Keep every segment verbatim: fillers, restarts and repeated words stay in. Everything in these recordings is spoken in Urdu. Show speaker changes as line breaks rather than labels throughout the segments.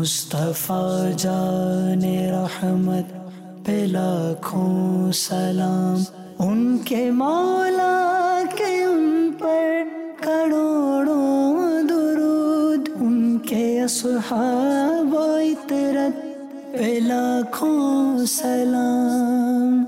مصطفیٰ جان رحمت پہ لاکھوں سلام، ان کے مولا کے ان پر کروڑوں درود، ان کے اصحاب و عطرت پہ لاکھوں سلام۔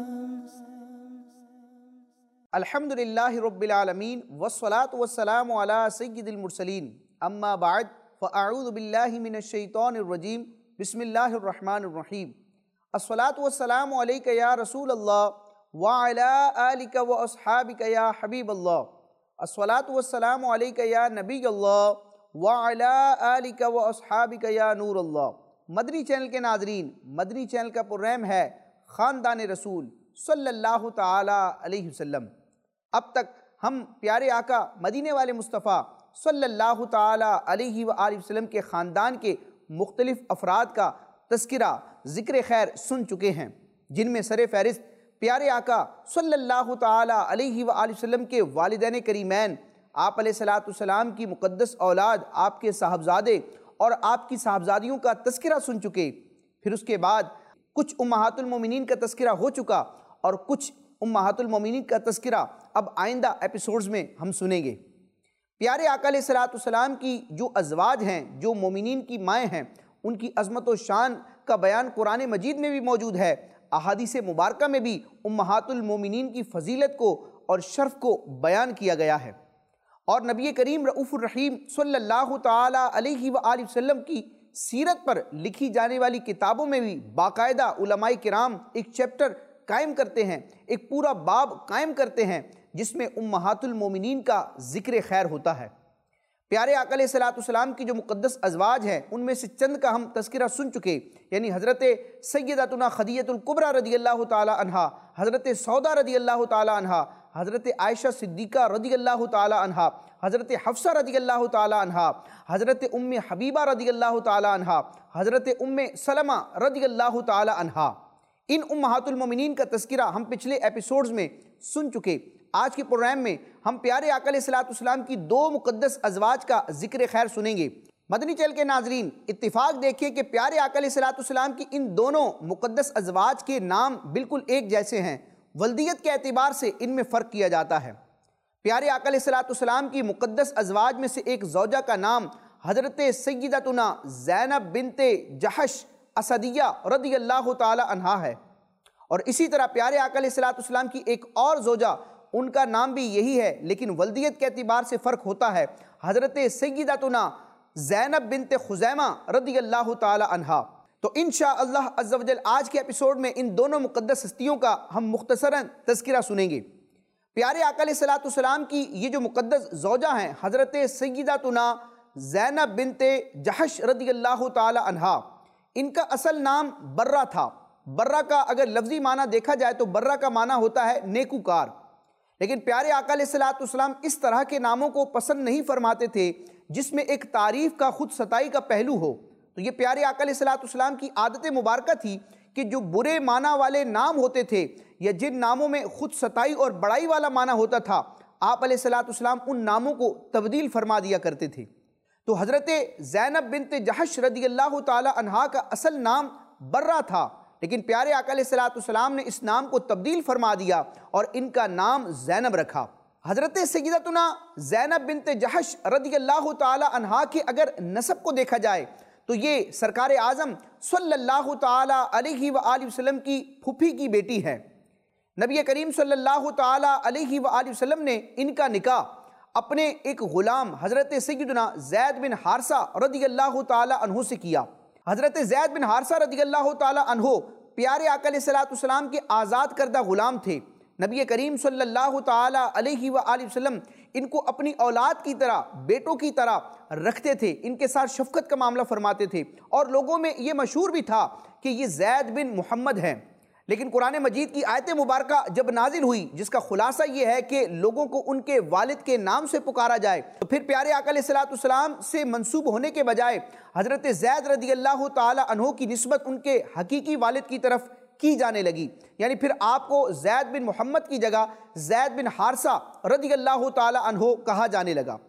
الحمدللہ رب العالمین والصلاة والسلام علی سید المرسلین، اما بعد فاعوذ باللہ من الشیطان الرجیم، بسم اللہ الرحمن الرحیم۔ الصلاة والسلام علیک یا رسول اللہ وعلی آلک و اصحابک یا حبیب اللہ۔ الصلاة والسلام علیک یا نبی اللہ وعلی آلک و اصحابک یا نور اللہ۔ مدنی چینل کے ناظرین، مدنی چینل کا پروگرام ہے خاندان رسول صلی اللہ تعالی علیہ وسلم۔ اب تک ہم پیارے آقا مدینے والے مصطفیٰ صلی اللہ تعالی علیہ وآلہ وسلم کے خاندان کے مختلف افراد کا تذکرہ ذکر خیر سن چکے ہیں، جن میں سر فہرست پیارے آقا صلی اللہ تعالی علیہ وآلہ وسلم کے والدین کریمین، آپ علیہ السلام کی مقدس اولاد، آپ کے صاحبزادے اور آپ کی صاحبزادیوں کا تذکرہ سن چکے۔ پھر اس کے بعد کچھ امہات المومنین کا تذکرہ ہو چکا اور کچھ امہات المومنین کا تذکرہ اب آئندہ ایپیسوڈز میں ہم سنیں گے۔ پیارے آقا علیہ السلام کی جو ازواج ہیں، جو مومنین کی مائیں ہیں، ان کی عظمت و شان کا بیان قرآن مجید میں بھی موجود ہے، احادیث مبارکہ میں بھی امہات المومنین کی فضیلت کو اور شرف کو بیان کیا گیا ہے، اور نبی کریم رؤوف الرحیم صلی اللہ تعالی علیہ وآلہ وسلم کی سیرت پر لکھی جانے والی کتابوں میں بھی باقاعدہ علماء کرام ایک چیپٹر قائم کرتے ہیں، ایک پورا باب قائم کرتے ہیں جس میں امہات المومنین کا ذکر خیر ہوتا ہے۔ پیارے آقا علیہ السلام کی جو مقدس ازواج ہیں، ان میں سے چند کا ہم تذکرہ سن چکے، یعنی حضرت سیدتنا خدیجہ الکبریٰ رضی اللہ تعالی عنہا، حضرت سودا رضی اللہ تعالی عنہا، حضرت عائشہ صدیقہ رضی اللہ تعالی عنہا، حضرت حفصہ رضی اللہ تعالی عنہا، حضرت ام حبیبہ رضی اللہ تعالی عنہا، حضرت ام سلمہ رضی اللہ تعالی عنہا۔ ان امہات المومنین کا تذکرہ ہم پچھلے ایپیسوڈز میں سن چکے۔ آج کے پروگرام میں ہم پیارے آقا علیہ السلام کی دو مقدس ازواج کا ذکر خیر سنیں گے۔ مدنی چینل کے ناظرین، اتفاق دیکھیں کہ پیارے آقا علیہ السلام کی ان دونوں مقدس ازواج کے نام بالکل ایک جیسے ہیں، ولدیت کے اعتبار سے ان میں فرق کیا جاتا ہے۔ پیارے آقا علیہ السلام کی مقدس ازواج میں سے ایک زوجہ کا نام حضرت سیدتنا زینب بنت جحش اسدیہ رضی اللہ تعالی عنہا ہے، اور اسی طرح پیارے آقا علیہ السلام کی ایک اور زوجہ، ان کا نام بھی یہی ہے لیکن ولدیت کے اعتبار سے فرق ہوتا ہے، حضرت سیدتنا زینب بنت خزیمہ رضی اللہ تعالی عنہا۔ تو انشاءاللہ عز و جل آج کے ایپیسوڈ میں ان دونوں مقدس ہستیوں کا ہم مختصراً تذکرہ سنیں گے۔ پیارے آقا علیہ السلام کی یہ جو مقدس زوجہ ہیں، حضرت سیدتنا زینب بنت جحش رضی اللہ تعالی عنہا، ان کا اصل نام برہ تھا۔ برہ کا اگر لفظی معنی دیکھا جائے تو برہ کا معنی ہوتا ہے نیکوکار، لیکن پیارے آقا علیہ السلام اس طرح کے ناموں کو پسند نہیں فرماتے تھے جس میں ایک تعریف کا، خود ستائی کا پہلو ہو۔ تو یہ پیارے آقا علیہ السلام کی عادت مبارکہ تھی کہ جو برے معنی والے نام ہوتے تھے یا جن ناموں میں خود ستائی اور بڑائی والا معنی ہوتا تھا، آپ علیہ السلام ان ناموں کو تبدیل فرما دیا کرتے تھے۔ تو حضرت زینب بنت جحش رضی اللہ تعالی عنہا کا اصل نام برہ تھا، لیکن پیارے آقا علیہ السلام نے اس نام کو تبدیل فرما دیا اور ان کا نام زینب رکھا۔ حضرت سیدتنا زینب بنت جحش رضی اللہ تعالی عنہا کے اگر نسب کو دیکھا جائے تو یہ سرکار اعظم صلی اللہ تعالی علیہ وآلہ وسلم کی پھوپھی کی بیٹی ہے۔ نبی کریم صلی اللہ تعالی علیہ وآلہ وسلم نے ان کا نکاح اپنے ایک غلام حضرت سیدنا زید بن حارثہ رضی اللہ تعالی عنہ سے کیا۔ حضرت زید بن حارثہ رضی اللہ تعالی عنہ پیارے آقا علیہ السلام کے آزاد کردہ غلام تھے۔ نبی کریم صلی اللہ تعالی علیہ وآلہ وسلم ان کو اپنی اولاد کی طرح، بیٹوں کی طرح رکھتے تھے، ان کے ساتھ شفقت کا معاملہ فرماتے تھے، اور لوگوں میں یہ مشہور بھی تھا کہ یہ زید بن محمد ہیں۔ لیکن قرآن مجید کی آیت مبارکہ جب نازل ہوئی جس کا خلاصہ یہ ہے کہ لوگوں کو ان کے والد کے نام سے پکارا جائے، تو پھر پیارے آقا علیہ السلام سے منسوب ہونے کے بجائے حضرت زید رضی اللہ تعالی عنہ کی نسبت ان کے حقیقی والد کی طرف کی جانے لگی، یعنی پھر آپ کو زید بن محمد کی جگہ زید بن حارثہ رضی اللہ تعالی عنہ کہا جانے لگا۔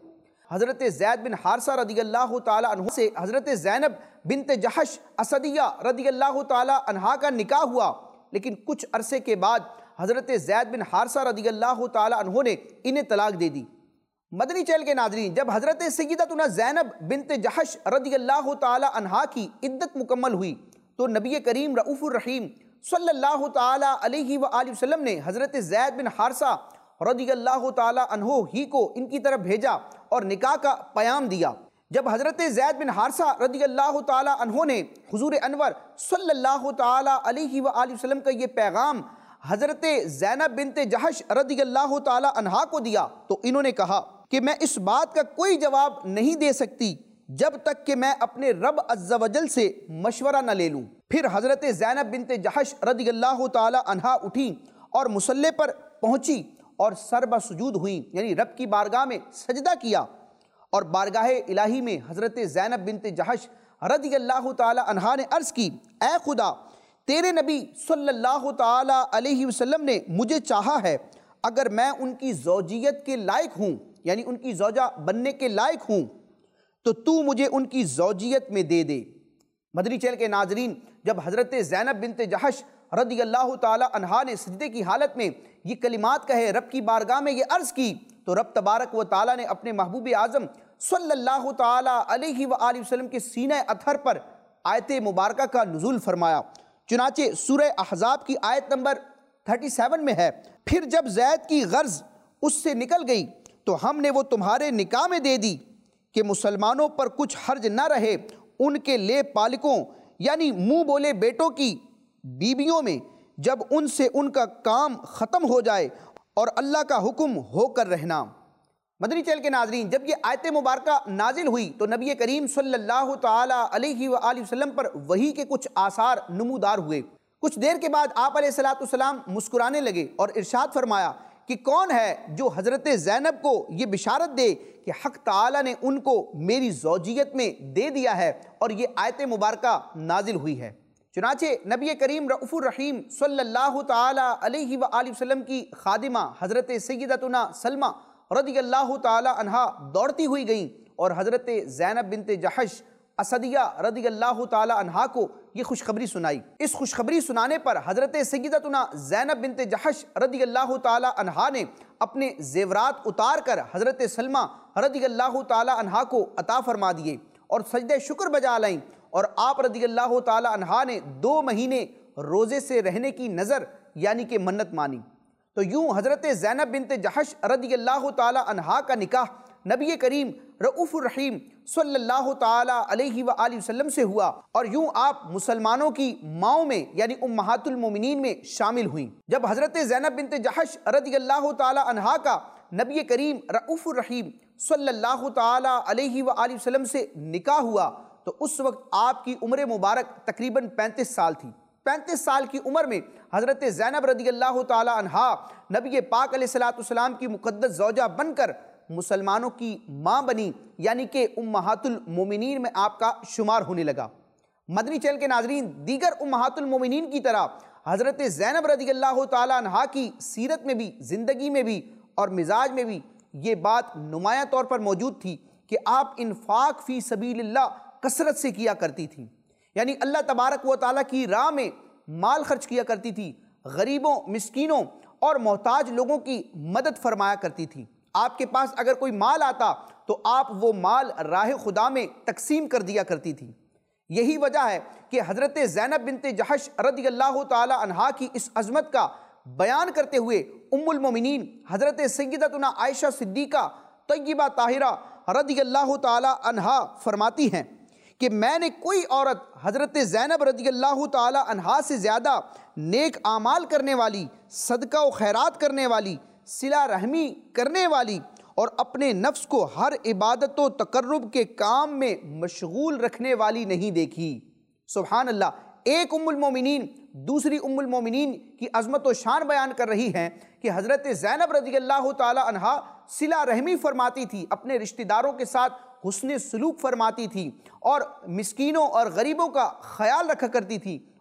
حضرت زید بن حارثہ رضی اللہ تعالی عنہ سے حضرت زینب بنت جحش اسدیہ رضی اللہ تعالی عنہا کا نکاح ہوا، لیکن کچھ عرصے کے بعد حضرت زید بن حارثہ رضی اللہ تعالی عنہ نے انہیں طلاق دے دی۔ مدنی چینل کے ناظرین، جب حضرت سیدتنا زینب بنت جحش رضی اللہ تعالی عنہا کی عدت مکمل ہوئی تو نبی کریم رؤوف الرحیم صلی اللہ تعالی علیہ وآلہ وسلم نے حضرت زید بن حارثہ رضی اللہ تعالی عنہ ہی کو ان کی طرف بھیجا اور نکاح کا پیام دیا۔ جب حضرت زید بن حارثہ رضی اللہ تعالی عنہ نے حضور انور صلی اللہ تعالی علیہ وآلہ وسلم کا یہ پیغام حضرت زینب بنت جحش رضی اللہ تعالی عنہا کو دیا تو انہوں نے کہا کہ میں اس بات کا کوئی جواب نہیں دے سکتی جب تک کہ میں اپنے رب عز و جل سے مشورہ نہ لے لوں۔ پھر حضرت زینب بنت جحش رضی اللہ تعالی عنہا اٹھیں اور مصلی پر پہنچی اور سر بسجود ہوئیں، یعنی رب کی بارگاہ میں سجدہ کیا، اور بارگاہ الہی میں حضرت زینب بنت جحش رضی اللہ تعالی عنہا نے عرض کی، اے خدا، تیرے نبی صلی اللہ تعالی علیہ وسلم نے مجھے چاہا ہے، اگر میں ان کی زوجیت کے لائق ہوں، یعنی ان کی زوجہ بننے کے لائق ہوں، تو تو مجھے ان کی زوجیت میں دے دے۔ مدنی چینل کے ناظرین، جب حضرت زینب بنت جحش رضی اللہ تعالی عنہا نے سجدے کی حالت میں یہ کلمات کہے، رب کی بارگاہ میں یہ عرض کی، تو رب تبارک و تعالیٰ نے اپنے محبوب اعظم صلی اللہ تعالی علیہ وآلہ وسلم کے سینہ اطہر پر آیت مبارکہ کا نزول فرمایا۔ چنانچہ سورہ احزاب کی آیت نمبر سینتیس میں ہے، پھر جب زید کی غرض اس سے نکل گئی تو ہم نے وہ تمہارے نکاح میں دے دی کہ مسلمانوں پر کچھ حرج نہ رہے ان کے لے پالکوں یعنی منہ بولے بیٹوں کی بیویوں میں، جب ان سے ان کا کام ختم ہو جائے اور اللہ کا حکم ہو کر رہنا۔ مدنی چینل کے ناظرین، جب یہ آیت مبارکہ نازل ہوئی تو نبی کریم صلی اللہ تعالی علیہ وآلہ وسلم پر وحی کے کچھ آثار نمودار ہوئے۔ کچھ دیر کے بعد آپ علیہ السلام مسکرانے لگے اور ارشاد فرمایا کہ کون ہے جو حضرت زینب کو یہ بشارت دے کہ حق تعالی نے ان کو میری زوجیت میں دے دیا ہے، اور یہ آیت مبارکہ نازل ہوئی ہے۔ چنانچہ نبی کریم رؤوف الرحیم صلی اللہ تعالی علیہ وآلہ وسلم کی خادمہ حضرت سیدتنا سلمہ رضی اللہ تعالی عنہا دوڑتی ہوئی گئیں اور حضرت زینب بنت جحش اسدیہ رضی اللہ تعالی عنہا کو یہ خوشخبری سنائی۔ اس خوشخبری سنانے پر حضرت سیدتنا زینب بنت جحش رضی اللہ تعالی عنہا نے اپنے زیورات اتار کر حضرت سلمہ رضی اللہ تعالی عنہا کو عطا فرما دیے اور سجدہ شکر بجا لائیں، اور آپ رضی اللہ تعالی عنہا نے دو مہینے روزے سے رہنے کی نظر یعنی کہ منت مانی۔ تو یوں حضرت زینب بنت جحش رضی اللہ تعالی عنہا کا نکاح نبی کریم رؤوف الرحیم صلی اللہ تعالی علیہ وآلہ وسلم سے ہوا، اور یوں آپ مسلمانوں کی ماؤں میں یعنی امہات المومنین میں شامل ہوئیں۔ جب حضرت زینب بنت جحش رضی اللہ تعالی عنہا کا نبی کریم رؤوف الرحیم صلی اللہ تعالی علیہ وآلہ وسلم سے نکاح ہوا تو اس وقت آپ کی عمر مبارک تقریباً پینتیس سال تھی۔ پینتیس سال کی عمر میں حضرت زینب رضی اللہ تعالی عنہا نبی پاک علیہ السلام کی مقدس زوجہ بن کر مسلمانوں کی ماں بنی، یعنی کہ امہات المومنین میں آپ کا شمار ہونے لگا۔ مدنی چینل کے ناظرین، دیگر امہات المومنین کی طرح حضرت زینب رضی اللہ تعالی عنہا کی سیرت میں بھی، زندگی میں بھی اور مزاج میں بھی یہ بات نمایاں طور پر موجود تھی کہ آپ انفاق فی سبیل اللہ کثرت سے کیا کرتی تھیں، یعنی اللہ تبارک و تعالیٰ کی راہ میں مال خرچ کیا کرتی تھی، غریبوں، مسکینوں اور محتاج لوگوں کی مدد فرمایا کرتی تھی۔ آپ کے پاس اگر کوئی مال آتا تو آپ وہ مال راہ خدا میں تقسیم کر دیا کرتی تھی۔ یہی وجہ ہے کہ حضرت زینب بنت جحش رضی اللہ تعالی عنہا کی اس عظمت کا بیان کرتے ہوئے ام المومنین حضرت سیدتنا عائشہ صدیقہ طیبہ طاہرہ رضی اللہ تعالی عنہا فرماتی ہیں کہ میں نے کوئی عورت حضرت زینب رضی اللہ تعالی عنہا سے زیادہ نیک اعمال کرنے والی، صدقہ و خیرات کرنے والی، صلہ رحمی کرنے والی اور اپنے نفس کو ہر عبادت و تقرب کے کام میں مشغول رکھنے والی نہیں دیکھی۔ سبحان اللہ، ایک ام المومنین دوسری ام المومنین کی عظمت و شان بیان کر رہی ہیں کہ حضرت زینب رضی اللہ تعالی عنہا صلہ رحمی فرماتی تھی، اپنے رشتہ داروں کے ساتھ حسن سلوک فرماتی تھی اور مسکینوں اور غریبوں کا خیال رکھا کرتی تھی،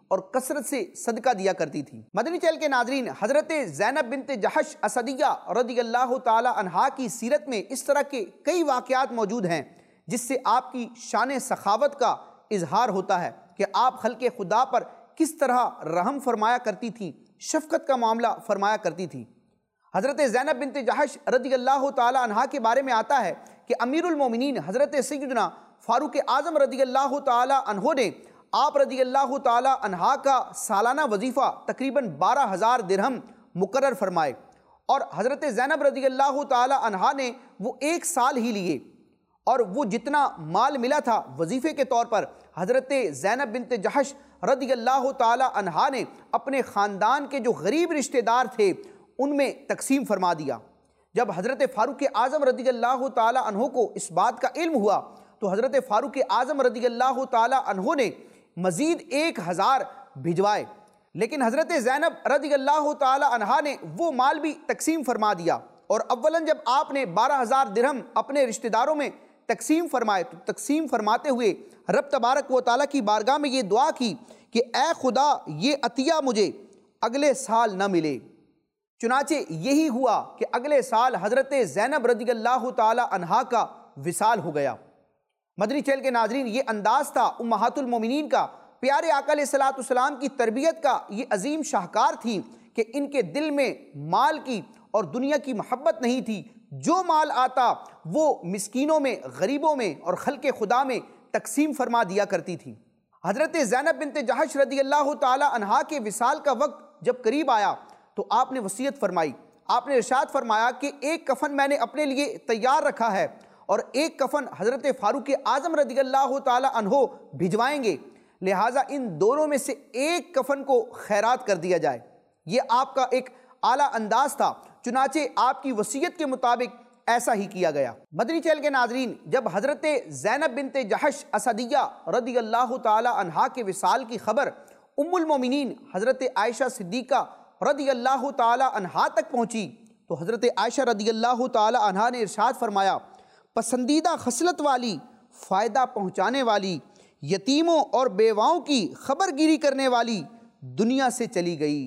اور کثرت سے صدقہ دیا کرتی تھی۔ مدنی چینل کے ناظرین، حضرت زینب بنت جحش اسدیہ رضی اللہ تعالی عنہا کی سیرت میں اس طرح کے کئی واقعات موجود ہیں جس سے آپ کی شان سخاوت کا اظہار ہوتا ہے کہ آپ خلق خدا پر کس طرح رحم فرمایا کرتی تھیں، شفقت کا معاملہ فرمایا کرتی تھیں۔ حضرت زینب بنت جحش رضی اللہ تعالی عنہا کے بارے میں آتا ہے کہ امیر المومنین حضرت سیدنا فاروق اعظم رضی اللہ تعالی عنہ نے آپ رضی اللہ تعالی عنہا کا سالانہ وظیفہ تقریباً بارہ ہزار درہم مقرر فرمائے، اور حضرت زینب رضی اللہ تعالی عنہا نے وہ ایک سال ہی لیے، اور وہ جتنا مال ملا تھا وظیفے کے طور پر حضرت زینب بنت جحش رضی اللہ تعالی عنہا نے اپنے خاندان کے جو غریب رشتہ دار تھے ان میں تقسیم فرما دیا۔ جب حضرت فاروق اعظم رضی اللہ تعالی عنہ کو اس بات کا علم ہوا تو حضرت فاروق اعظم رضی اللہ تعالی عنہ نے مزید ایک ہزار بھجوائے، لیکن حضرت زینب رضی اللہ تعالی عنہا نے وہ مال بھی تقسیم فرما دیا، اور اولاً جب آپ نے بارہ ہزار درہم اپنے رشتہ داروں میں تقسیم فرمائے تو تقسیم فرماتے ہوئے رب تبارک و تعالیٰ کی بارگاہ میں یہ دعا کی کہ اے خدا یہ عطیہ مجھے اگلے سال نہ ملے۔ چنانچہ یہی ہوا کہ اگلے سال حضرت زینب رضی اللہ تعالی عنہا کا وصال ہو گیا۔ مدنی چینل کے ناظرین، یہ انداز تھا امہات المومنین کا، پیارے آقا علیہ الصلوۃ والسلام کی تربیت کا یہ عظیم شاہکار تھی کہ ان کے دل میں مال کی اور دنیا کی محبت نہیں تھی، جو مال آتا وہ مسکینوں میں، غریبوں میں اور خلق خدا میں تقسیم فرما دیا کرتی تھی۔ حضرت زینب بنت جحش رضی اللہ تعالی عنہا کے وصال کا وقت جب قریب آیا تو آپ نے وصیت فرمائی، آپ نے ارشاد فرمایا کہ ایک کفن میں نے اپنے لیے تیار رکھا ہے اور ایک کفن حضرت فاروق اعظم رضی اللہ تعالی عنہ بھجوائیں گے، لہٰذا ان دونوں میں سے ایک کفن کو خیرات کر دیا جائے۔ یہ آپ کا ایک اعلیٰ انداز تھا، چنانچہ آپ کی وصیت کے مطابق ایسا ہی کیا گیا۔ مدنی چینل کے ناظرین، جب حضرت زینب بنت جحش اسدیہ رضی اللہ تعالی عنہا کے وصال کی خبر ام المومنین حضرت عائشہ صدیقہ رضی اللہ تعالی عنہا تک پہنچی تو حضرت عائشہ رضی اللہ تعالی عنہا نے ارشاد فرمایا، پسندیدہ خصلت والی، فائدہ پہنچانے والی، یتیموں اور بیواؤں کی خبر گیری کرنے والی دنیا سے چلی گئی۔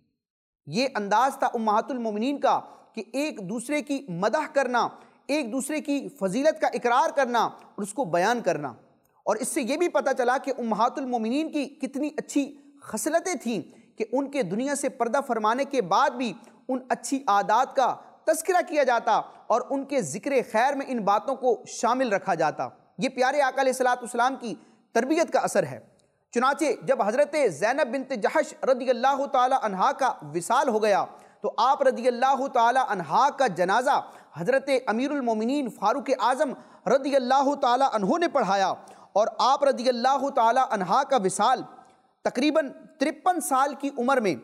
یہ انداز تھا امہات المومنین کا کہ ایک دوسرے کی مدح کرنا، ایک دوسرے کی فضیلت کا اقرار کرنا اور اس کو بیان کرنا، اور اس سے یہ بھی پتہ چلا کہ امہات المومنین کی کتنی اچھی خصلتیں تھیں کہ ان کے دنیا سے پردہ فرمانے کے بعد بھی ان اچھی عادات کا تذکرہ کیا جاتا اور ان کے ذکر خیر میں ان باتوں کو شامل رکھا جاتا۔ یہ پیارے آقا علیہ الصلوۃ والسلام کی تربیت کا اثر ہے۔ چنانچہ جب حضرت زینب بنت جحش رضی اللہ تعالی عنہا کا وصال ہو گیا تو آپ رضی اللہ تعالی عنہا کا جنازہ حضرت امیر المومنین فاروق اعظم رضی اللہ تعالی عنہ نے پڑھایا، اور آپ رضی اللہ تعالی عنہا کا وصال تقریباً ترپن سال کی عمر میں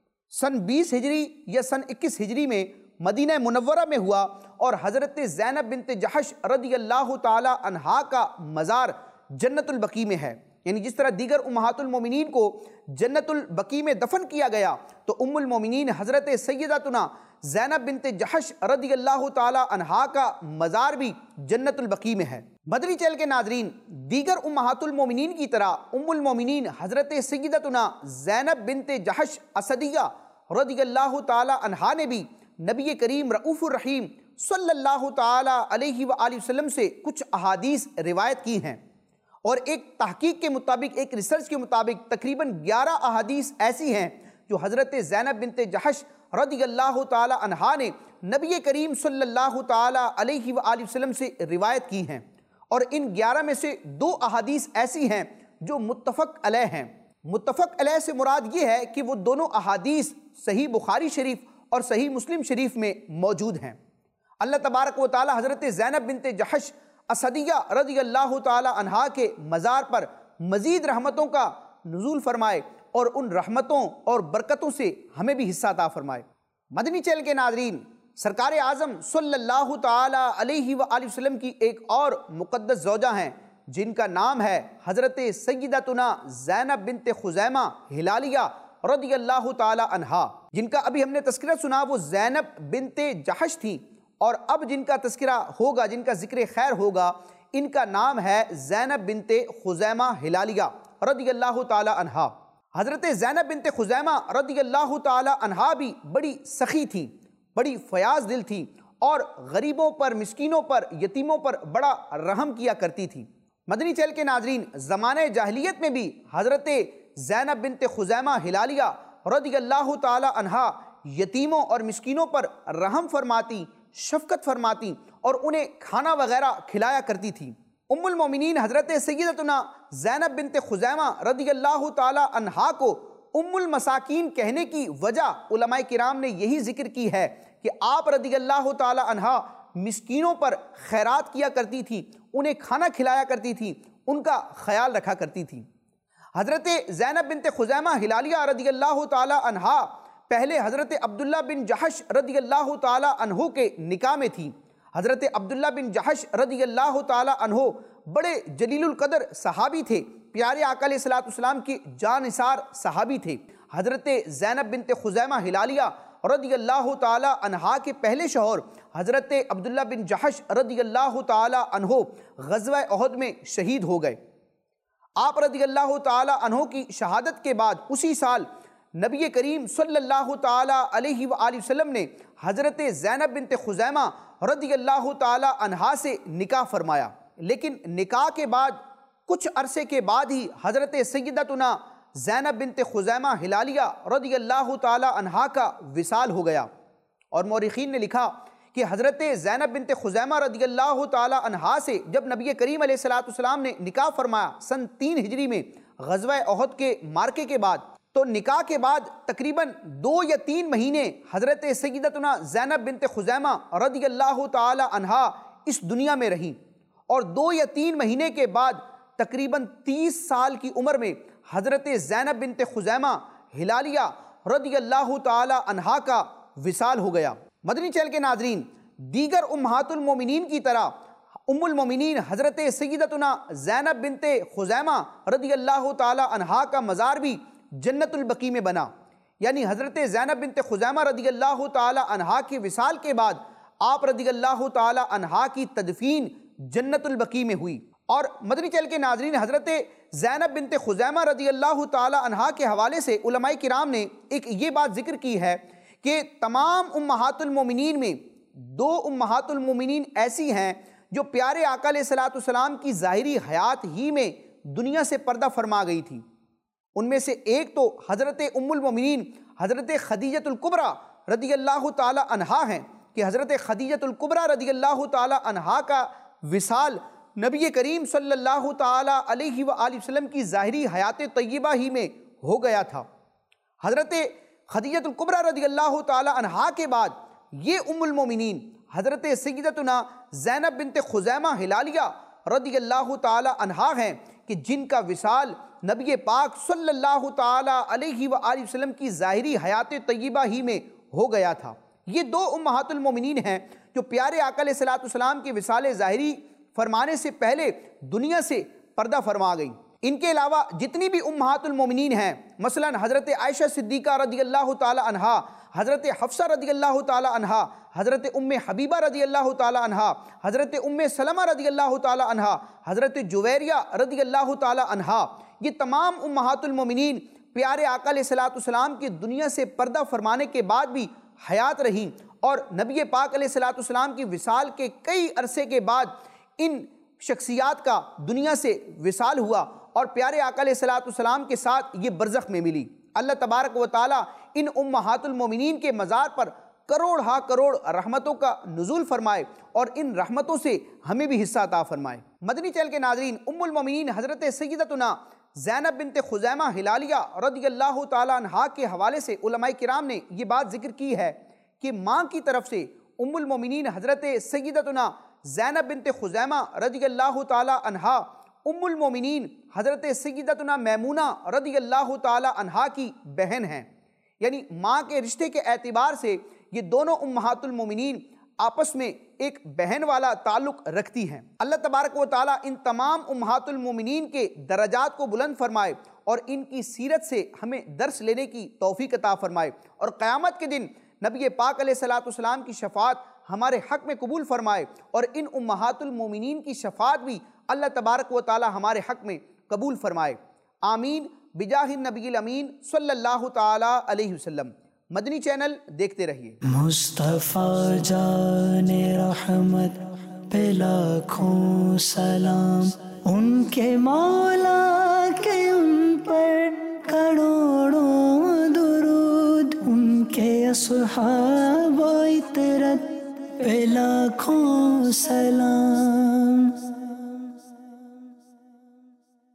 سن بیس ہجری یا سن اکیس ہجری میں مدینہ منورہ میں ہوا، اور حضرت زینب بنت جحش رضی اللہ تعالی عنہا کا مزار جنت البقیع میں ہے۔ یعنی جس طرح دیگر امہات المومنین کو جنت البقیع میں دفن کیا گیا تو ام المومنین حضرت سیدتنا زینب بنت جحش رضی اللہ تعالی عنہا کا مزار بھی جنت البقیع میں ہے۔ مدنی چینل کے ناظرین، دیگر امہات المومنین کی طرح ام المومنین حضرت سیدتنا زینب بنت جحش اسدیہ رضی اللہ تعالی عنہا نے بھی نبی کریم رؤوف الرحیم صلی اللہ تعالی علیہ وآلہ وسلم سے کچھ احادیث روایت کی ہیں، اور ایک تحقیق کے مطابق، ایک ریسرچ کے مطابق تقریباً گیارہ احادیث ایسی ہیں جو حضرت زینب بنت جحش رضی اللہ تعالی عنہا نے نبی کریم صلی اللہ تعالی علیہ وآلہ وسلم سے روایت کی ہیں، اور ان گیارہ میں سے دو احادیث ایسی ہیں جو متفق علیہ ہیں۔ متفق علیہ سے مراد یہ ہے کہ وہ دونوں احادیث صحیح بخاری شریف اور صحیح مسلم شریف میں موجود ہیں۔ اللہ تبارک و تعالی حضرت زینب بنت جحش اسدیہ رضی اللہ تعالی عنہا کے مزار پر مزید رحمتوں کا نزول فرمائے اور ان رحمتوں اور برکتوں سے ہمیں بھی حصہ عطا فرمائے۔ مدنی چینل کے ناظرین، سرکار اعظم صلی اللہ تعالی علیہ وآلہ وسلم کی ایک اور مقدس زوجہ ہیں جن کا نام ہے حضرت سیدتنا زینب بنت خزیمہ ہلالیہ رضی اللہ تعالی عنہا، جن کا ابھی ہم نے تذکرہ سنا وہ زینب بنت جحش تھیں، اور اب جن کا تذکرہ ہوگا، جن کا ذکر خیر ہوگا، ان کا نام ہے زینب بنت خزیمہ ہلالیہ رضی اللہ تعالی عنہا۔ حضرت زینب بنت خزیمہ رضی اللہ تعالی عنہا بھی بڑی سخی تھیں، بڑی فیاض دل تھیں اور غریبوں پر، مسکینوں پر، یتیموں پر بڑا رحم کیا کرتی تھیں۔ مدنی چینل کے ناظرین، زمانہ جاہلیت میں بھی حضرت زینب بنت خزیمہ ہلالیہ رضی اللہ تعالی عنہا یتیموں اور مسکینوں پر رحم فرماتی، شفقت فرماتی اور انہیں کھانا وغیرہ کھلایا کرتی تھی۔ ام المومنین حضرت سیدتنا زینب بنت خزیمہ رضی اللہ تعالی عنہا کو ام المساکین کہنے کی وجہ علماء کرام نے یہی ذکر کی ہے کہ آپ رضی اللہ تعالی عنہا مسکینوں پر خیرات کیا کرتی تھی، انہیں کھانا کھلایا کرتی تھی، ان کا خیال رکھا کرتی تھی۔ حضرت زینب بنت خزیمہ ہلالیہ رضی اللہ تعالی عنہا پہلے حضرت عبداللہ بن جحش رضی اللہ تعالی عنہ کے نکاح میں تھی۔ حضرت عبداللہ بن جحش رضی اللہ تعالی عنہ بڑے جلیل القدر صحابی تھے، پیارے آقا علیہ الصلوۃ والسلام کے جانثار صحابی تھے۔ حضرت زینب بنت خزیمہ ہلالیہ رضی اللہ تعالی عنہا کے پہلے شوہر حضرت عبداللہ بن جحش رضی اللہ تعالی عنہ غزوہ احد میں شہید ہو گئے۔ آپ رضی اللہ تعالی عنہ کی شہادت کے بعد اسی سال نبی کریم صلی اللہ تعالی علیہ وآلہ وسلم نے حضرت زینب بنت خزیمہ رضی اللہ تعالی عنہا سے نکاح فرمایا، لیکن نکاح کے بعد کچھ عرصے کے بعد ہی حضرت سیدتنا زینب بنت خزیمہ ہلالیہ رضی اللہ تعالی عنہا کا وصال ہو گیا۔ اور مورخین نے لکھا کہ حضرت زینب بنت خزیمہ رضی اللہ تعالی عنہا سے جب نبی کریم علیہ الصلوۃ والسلام نے نکاح فرمایا سن تین ہجری میں غزوہ احد کے مارکے کے بعد، تو نکاح کے بعد تقریباً دو یا تین مہینے حضرت سیدتنا زینب بنت خزیمہ رضی اللہ تعالی عنہا اس دنیا میں رہیں، اور دو یا تین مہینے کے بعد تقریباً تیس سال کی عمر میں حضرت زینب بنت خزیمہ ہلالیہ رضی اللہ تعالی عنہا کا وصال ہو گیا۔ مدنی چینل کے ناظرین، دیگر امہات المومنین کی طرح ام المومنین حضرت سیدتنا زینب بنت خزیمہ رضی اللہ تعالی عنہا کا مزار بھی جنت البقیع میں بنا، یعنی حضرت زینب بنت خزیمہ رضی اللہ تعالی عنہا کے وصال کے بعد آپ رضی اللہ تعالی عنہا کی تدفین جنت البقیع میں ہوئی۔ اور مدنی چینل کے ناظرین، حضرت زینب بنت خزیمہ رضی اللہ تعالی عنہا کے حوالے سے علماء کرام نے ایک یہ بات ذکر کی ہے کہ تمام امہات المومنین میں دو امہات المومنین ایسی ہیں جو پیارے آقا علیہ الصلوۃ والسلام کی ظاہری حیات ہی میں دنیا سے پردہ فرما گئی تھی۔ ان میں سے ایک تو حضرت ام المومنین حضرت خدیجۃ الکبریٰ رضی اللہ تعالی عنہا ہیں کہ حضرت خدیجۃ الکبریٰ رضی اللہ تعالی عنہا کا وصال نبی کریم صلی اللہ تعالی علیہ وآلہ وسلم کی ظاہری حیات طیبہ ہی میں ہو گیا تھا۔ حضرت خدیجۃ الکبریٰ رضی اللہ تعالی عنہا کے بعد یہ ام المومنین حضرت سیدتنا زینب بنت خزیمہ ہلالیہ رضی اللہ تعالی عنہا ہیں کہ جن کا وصال نبی پاک صلی اللہ تعالی علیہ وآلہ وسلم کی ظاہری حیات طیبہ ہی میں ہو گیا تھا۔ یہ دو امہات المومنین ہیں جو پیارے آقا علیہ الصلوۃ والسلام کے وصال ظاہری فرمانے سے پہلے دنیا سے پردہ فرما گئیں۔ ان کے علاوہ جتنی بھی امہات المومنین ہیں، مثلا حضرت عائشہ صدیقہ رضی اللہ تعالی عنہا، حضرت حفصہ رضی اللہ تعالی عنہا، حضرت ام حبیبہ رضی اللہ تعالی عنہا، حضرت ام سلمہ رضی اللہ تعالی عنہا، حضرت جویریہ رضی اللہ تعالی عنہا، یہ تمام امہات المومنین پیارے آقا علیہ الصلوۃ والسلام کی دنیا سے پردہ فرمانے کے بعد بھی حیات رہیں، اور نبی پاک علیہ الصلوۃ والسلام کی وصال کے کئی عرصے کے بعد ان شخصیات کا دنیا سے وصال ہوا اور پیارے آقا علیہ الصلوۃ والسلام کے ساتھ یہ برزخ میں ملی۔ اللہ تبارک و تعالی ان امہات المومنین کے مزار پر کروڑ ہا کروڑ رحمتوں کا نزول فرمائے اور ان رحمتوں سے ہمیں بھی حصہ عطا فرمائے۔ مدنی چینل کے ناظرین، ام المومنین حضرت سیدتنا زینب بنت خزیمہ ہلالیہ رضی اللہ تعالی عنہا کے حوالے سے علماء کرام نے یہ بات ذکر کی ہے کہ ماں کی طرف سے ام المومنین حضرت سیدتنا زینب بنت خزیمہ رضی اللہ تعالی عنہا ام المومنین حضرت سیدتنا میمونہ رضی اللہ تعالی عنہا کی بہن ہیں، یعنی ماں کے رشتے کے اعتبار سے یہ دونوں امہات المومنین آپس میں ایک بہن والا تعلق رکھتی ہیں۔ اللہ تبارک و تعالی ان تمام امہات المومنین کے درجات کو بلند فرمائے اور ان کی سیرت سے ہمیں درس لینے کی توفیق عطا فرمائے، اور قیامت کے دن نبی پاک علیہ الصلوۃ والسلام کی شفاعت ہمارے حق میں قبول فرمائے، اور ان امہات المومنین کی شفاعت بھی اللہ تبارک و تعالی ہمارے حق میں قبول فرمائے۔ آمین بجاہ النبی الامین صلی اللہ تعالی علیہ وسلم۔ مدنی چینل دیکھتے رہیے۔
مصطفیٰ جان رحمت پہ لاکھوں سلام، ان کے مولا کے ان پر کروڑوں درود، ان کے اصحاب و اطرت پہ لاکھوں سلام۔